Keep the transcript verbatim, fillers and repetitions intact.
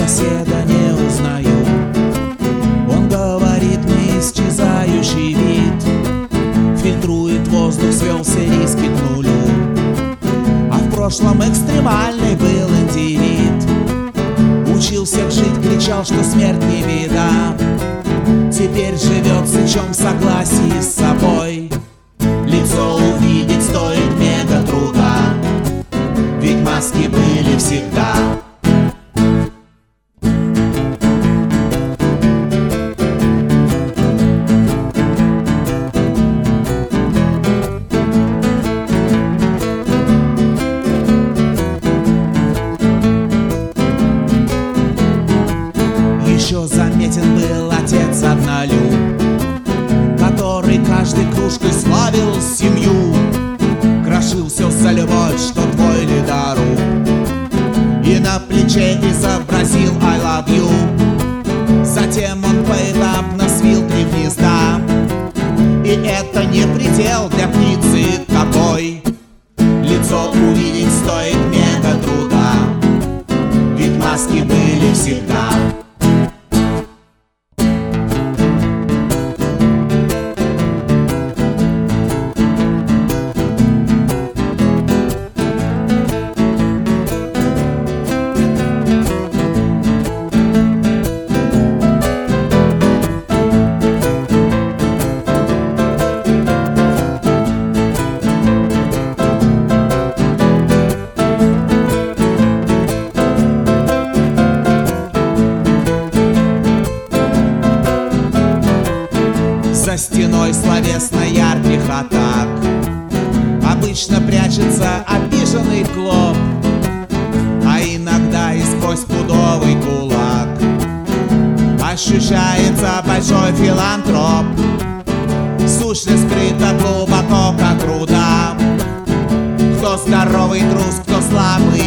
соседа не узнаю. Он говорит, мы исчезающий вид, фильтрует воздух, свелся риски к нулю. А в прошлом экстремальный был индивид, учился жить, кричал, что смерть не беда. Теперь живет сычом в согласии с собой. Лицо увидеть стоит мега труда, ведь маски были всегда. Еще заметен был отец однолюб, который каждой кружкой славил семью. Крошил все за любовь, что твой ледоруб, и на плече изобразил I love you. Затем он поэтапно свил три гнезда, и это не предел для птицы какой. Лицо увидеть стоит мега труда, ведь маски были всегда. За стеной словесно ярких атак обычно прячется обиженный клоп, а иногда и сквозь пудовый кулак ощущается большой филантроп. Сущность скрыта глубоко, как руда. Кто здоровый трус, кто слабый